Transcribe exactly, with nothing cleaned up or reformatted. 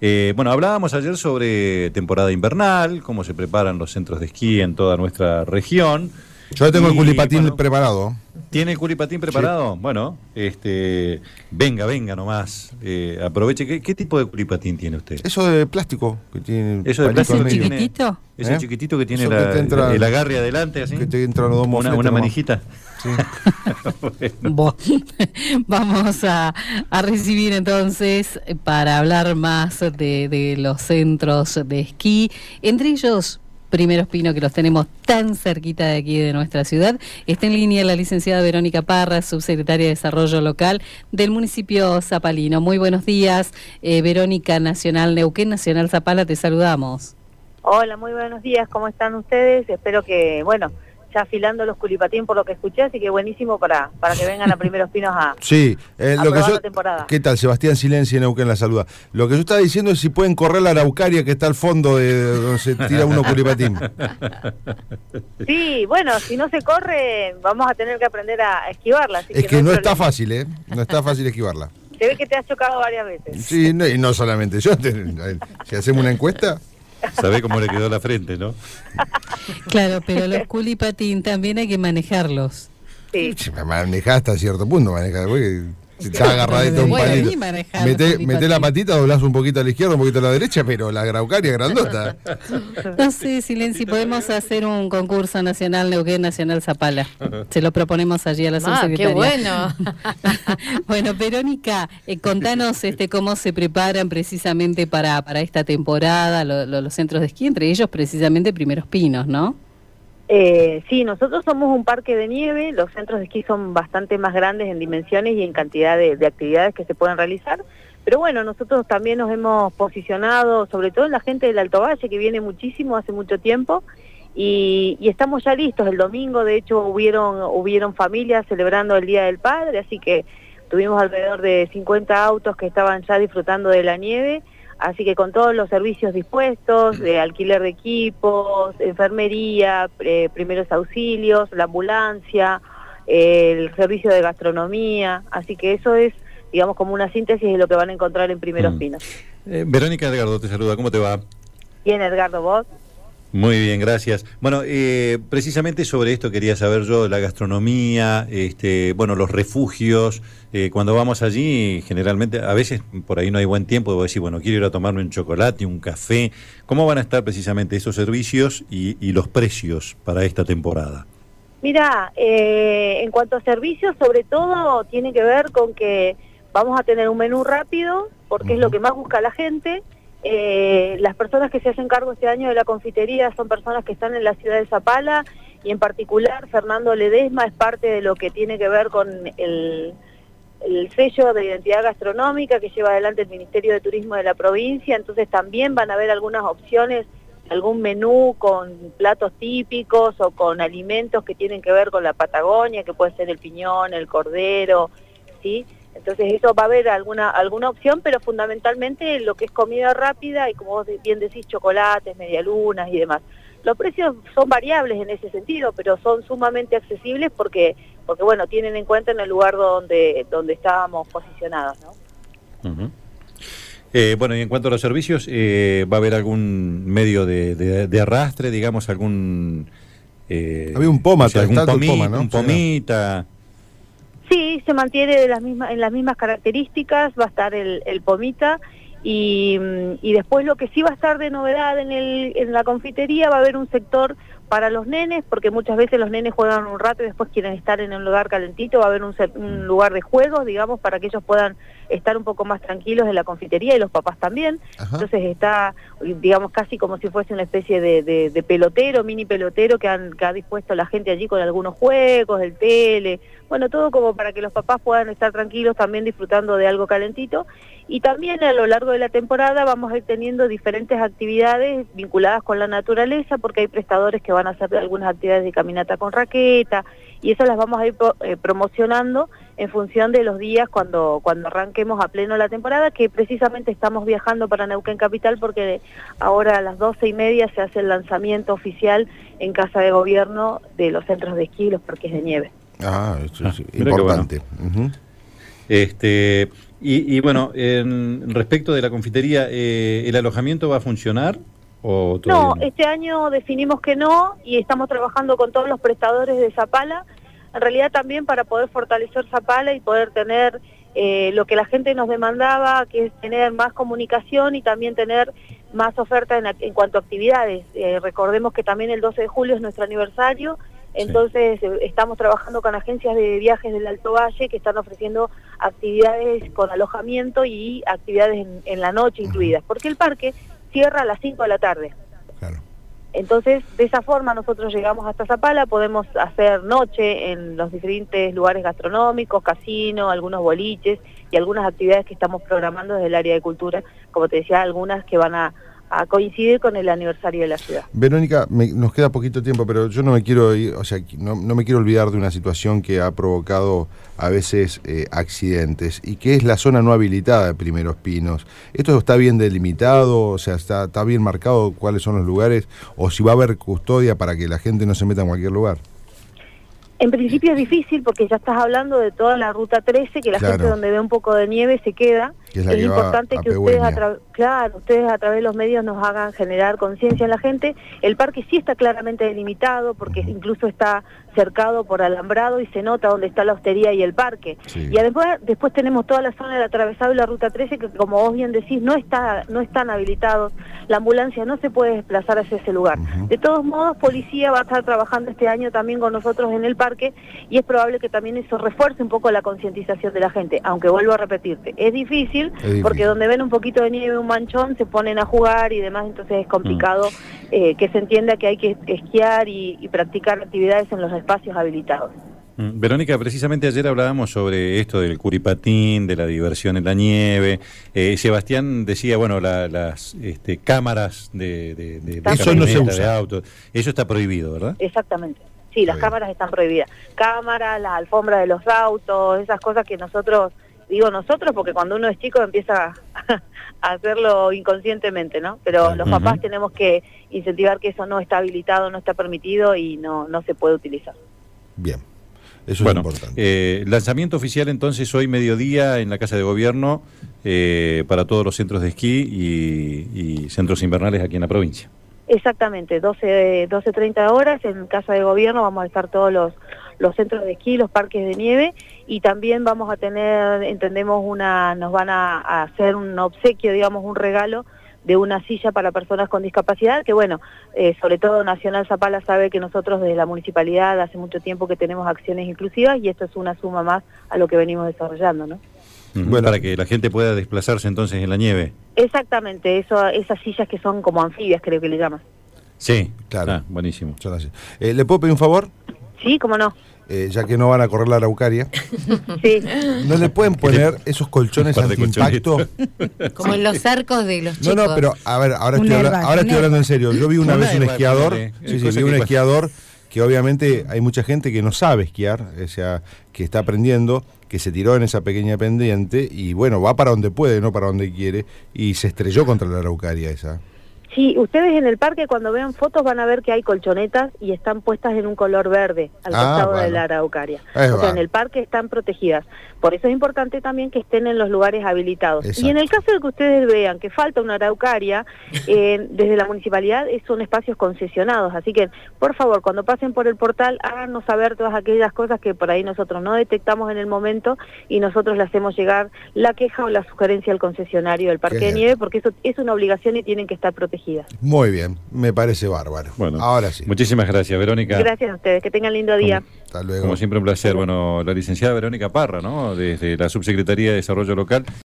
Eh, bueno, hablábamos ayer sobre temporada invernal, cómo se preparan los centros de esquí en toda nuestra región. Yo tengo y, el culipatín bueno, preparado. ¿Tiene el culipatín preparado? Sí. Bueno, este, venga, venga nomás. Eh, aproveche. ¿Qué, ¿Qué tipo de culipatín tiene usted? Eso de plástico. Que tiene ¿Eso de plástico? ¿Es chiquitito? ¿Es ¿Eh? el chiquitito que tiene Eso la, que te entra, el agarre adelante así? Que te entra los dos una, mofletes, una nomás. manijita. Sí. Bueno. Vamos a, a recibir entonces para hablar más de, de los centros de esquí, entre ellos Primeros Pinos, que los tenemos tan cerquita de aquí de nuestra ciudad. Está en línea la licenciada Verónica Parra, subsecretaria de Desarrollo Local del municipio zapalino. Muy buenos días, eh, Verónica, Nacional Neuquén, Nacional Zapala, te saludamos. Hola, muy buenos días, ¿cómo están ustedes? Espero que, bueno, ya afilando los culipatín por lo que escuché, así que buenísimo para, para que vengan a Primeros Pinos a, sí, eh, a lo que probar yo, la temporada. ¿Qué tal? Sebastián Silencio en Neuquén la saluda. Lo que yo estaba diciendo es si pueden correr la araucaria que está al fondo de donde se tira uno culipatín. Sí, bueno, si no se corre, vamos a tener que aprender a esquivarla. Así es que, que no, no hay está problema. fácil, ¿eh? No está fácil esquivarla. Se ve que te has chocado varias veces. Sí, no, y no solamente yo. Te, si hacemos una encuesta... ¿Sabe cómo le quedó la frente, no? Claro, pero los culipatín también hay que manejarlos. Sí. Manejás hasta cierto punto, manejás, porque si estás agarradito a un Bueno, palito. y manejar Meté, culipatín. meté la patita, doblás un poquito a la izquierda, un poquito a la derecha, pero la araucaria grandota. No sé, Silenci, podemos hacer un concurso nacional Neuquén, Nacional Zapala. Se lo proponemos allí a la Ah, subsecretaria. qué bueno. Bueno, Verónica, eh, contanos este cómo se preparan precisamente para, para esta temporada lo, lo, los centros de esquí, entre ellos precisamente Primeros Pinos, ¿no? Eh, sí, nosotros somos un parque de nieve, los centros de esquí son bastante más grandes en dimensiones y en cantidad de, de actividades que se pueden realizar, pero bueno, nosotros también nos hemos posicionado, sobre todo en la gente del Alto Valle, que viene muchísimo hace mucho tiempo, y, y estamos ya listos. El domingo, de hecho, hubieron, hubieron familias celebrando el Día del Padre, así que tuvimos alrededor de cincuenta autos que estaban ya disfrutando de la nieve. Así que con todos los servicios dispuestos, de alquiler de equipos, enfermería, eh, primeros auxilios, la ambulancia, eh, el servicio de gastronomía, así que eso es, digamos, como una síntesis de lo que van a encontrar en Primeros Mm. Pinos. Eh, Verónica Edgardo te saluda, ¿cómo te va? Bien, Edgardo, ¿vos? Muy bien, gracias. Bueno, eh, precisamente sobre esto quería saber yo, la gastronomía, este, bueno, los refugios. Eh, cuando vamos allí, generalmente, a veces por ahí no hay buen tiempo, debo decir, bueno, quiero ir a tomarme un chocolate, un café. ¿Cómo van a estar precisamente esos servicios y, y los precios para esta temporada? Mira, eh, en cuanto a servicios, sobre todo tiene que ver con que vamos a tener un menú rápido, porque uh-huh. es lo que más busca la gente. Eh, las personas que se hacen cargo este año de la confitería son personas que están en la ciudad de Zapala, y en particular Fernando Ledesma es parte de lo que tiene que ver con el, el sello de identidad gastronómica que lleva adelante el Ministerio de Turismo de la provincia. Entonces también van a haber algunas opciones, algún menú con platos típicos o con alimentos que tienen que ver con la Patagonia, que puede ser el piñón, el cordero, ¿sí? Entonces eso va a haber alguna alguna opción, pero fundamentalmente lo que es comida rápida y, como vos bien decís, chocolates, medialunas y demás. Los precios son variables en ese sentido, pero son sumamente accesibles porque, porque bueno, tienen en cuenta en el lugar donde, donde estábamos posicionados, ¿no? Uh-huh. Eh, bueno, y en cuanto a los servicios, eh, ¿va a haber algún medio de, de, de arrastre, digamos, algún... Eh, Había un poma, o sea, algún tanto pomita, poma, ¿no? un pomita... Sí, se mantiene de las mismas, en las mismas características, va a estar el, el pomita, y, y después lo que sí va a estar de novedad en, el, en la confitería, va a haber un sector para los nenes, porque muchas veces los nenes juegan un rato y después quieren estar en un lugar calentito. Va a haber un, un lugar de juegos, digamos, para que ellos puedan estar un poco más tranquilos en la confitería, y los papás también. Ajá. Entonces está, digamos, casi como si fuese una especie de, de, de pelotero, mini pelotero que, han, que ha dispuesto la gente allí con algunos juegos, el tele, bueno, todo como para que los papás puedan estar tranquilos también disfrutando de algo calentito. Y también a lo largo de la temporada vamos a ir teniendo diferentes actividades vinculadas con la naturaleza, porque hay prestadores que van a hacer algunas actividades de caminata con raqueta, y eso las vamos a ir eh, promocionando en función de los días cuando, cuando arranquemos a pleno la temporada, que precisamente estamos viajando para Neuquén Capital, porque ahora a las doce y media se hace el lanzamiento oficial en Casa de Gobierno de los centros de esquí y los parques de nieve. Ah, eso es ah, importante. Bueno. Uh-huh. Este, y, y bueno, en, respecto de la confitería, eh, ¿el alojamiento va a funcionar? ¿O no, este año definimos que no y estamos trabajando con todos los prestadores de Zapala, en realidad también para poder fortalecer Zapala y poder tener eh, lo que la gente nos demandaba, que es tener más comunicación y también tener más oferta en, en cuanto a actividades. Eh, recordemos que también el doce de julio es nuestro aniversario, entonces sí. eh, estamos trabajando con agencias de viajes del Alto Valle que están ofreciendo actividades con alojamiento y actividades en, en la noche incluidas, porque el parque cierra a las cinco de la tarde. Claro. Entonces, de esa forma nosotros llegamos hasta Zapala, podemos hacer noche en los diferentes lugares gastronómicos, casino, algunos boliches y algunas actividades que estamos programando desde el área de cultura, como te decía, algunas que van a, a coincidir con el aniversario de la ciudad. Verónica, me, nos queda poquito tiempo, pero yo no me quiero ir, o sea, no, no me quiero olvidar de una situación que ha provocado a veces eh, accidentes, y que es la zona no habilitada de Primeros Pinos. ¿Esto está bien delimitado? O sea, está, está bien marcado cuáles son los lugares, o si va a haber custodia para que la gente no se meta en cualquier lugar? En principio es difícil porque ya estás hablando de toda la ruta trece, que la claro. gente donde ve un poco de nieve se queda. Que es, es que importante que ustedes a, tra claro, ustedes a través de los medios nos hagan generar conciencia en la gente. El parque sí está claramente delimitado porque uh-huh. incluso está cercado por alambrado y se nota dónde está la hostería y el parque. Sí. Y después, después tenemos toda la zona del atravesado y la ruta trece que, como vos bien decís, no está no están habilitados. La ambulancia no se puede desplazar hacia ese lugar. Uh-huh. De todos modos, policía va a estar trabajando este año también con nosotros en el parque y es probable que también eso refuerce un poco la concientización de la gente, aunque vuelvo a repetirte, es difícil, es difícil. Porque donde ven un poquito de nieve, un manchón, se ponen a jugar y demás, entonces es complicado mm. eh, que se entienda que hay que esquiar y, y practicar actividades en los espacios habilitados. Mm. Verónica, precisamente ayer hablábamos sobre esto del curipatín, de la diversión en la nieve. Eh, Sebastián decía, bueno, la, las este, cámaras de, de, de, de, eso no se usa. De autos, eso está prohibido, ¿verdad? Exactamente. Sí, las cámaras están prohibidas. Cámaras, las alfombras de los autos, esas cosas que nosotros, digo nosotros porque cuando uno es chico empieza a hacerlo inconscientemente, ¿no? Pero uh-huh. los papás tenemos que incentivar que eso no está habilitado, no está permitido y no, no se puede utilizar. Bien, eso bueno, es importante. Eh, lanzamiento oficial entonces hoy mediodía en la Casa de Gobierno eh, para todos los centros de esquí y, y centros invernales aquí en la provincia. Exactamente, doce, doce treinta horas en Casa de Gobierno vamos a estar todos los, los centros de esquí, los parques de nieve y también vamos a tener, entendemos, una, nos van a, a hacer un obsequio, digamos, un regalo de una silla para personas con discapacidad, que bueno, eh, sobre todo Nacional Zapala sabe que nosotros desde la municipalidad hace mucho tiempo que tenemos acciones inclusivas y esto es una suma más a lo que venimos desarrollando, ¿no? Bueno, para que la gente pueda desplazarse entonces en la nieve. Exactamente, eso, esas sillas que son como anfibias, creo que le llaman. Sí, claro. Ah, buenísimo. Muchas gracias. Eh, ¿Le puedo pedir un favor? Sí, cómo no. Eh, ya que no van a correr la Araucaria. Sí. ¿No le pueden poner esos colchones anti-impacto? Como en los cercos de los chicos. No, no, pero a ver, ahora, estoy, habla ahora estoy hablando en serio. Yo vi una vez un esquiador, sí, sí, vi un esquiador que obviamente hay mucha gente que no sabe esquiar, o sea, que está aprendiendo, que se tiró en esa pequeña pendiente y bueno, va para donde puede, no para donde quiere, y se estrelló contra la Araucaria esa. Sí, ustedes en el parque cuando vean fotos van a ver que hay colchonetas y están puestas en un color verde al ah, costado bueno. de la Araucaria. Es o sea, va. en el parque están protegidas. Por eso es importante también que estén en los lugares habilitados. Exacto. Y en el caso de que ustedes vean que falta una Araucaria, eh, desde la municipalidad son espacios concesionados. Así que, por favor, cuando pasen por el portal, háganos saber todas aquellas cosas que por ahí nosotros no detectamos en el momento y nosotros le hacemos llegar la queja o la sugerencia al concesionario del Parque Qué de bien. Nieve, porque eso es una obligación y tienen que estar protegidas. Muy bien, me parece bárbaro. Bueno, ahora sí. Muchísimas gracias, Verónica. Gracias a ustedes, que tengan lindo día. Como, Hasta luego. como siempre un placer. Bueno, la licenciada Verónica Parra, ¿no? Desde la Subsecretaría de Desarrollo Local.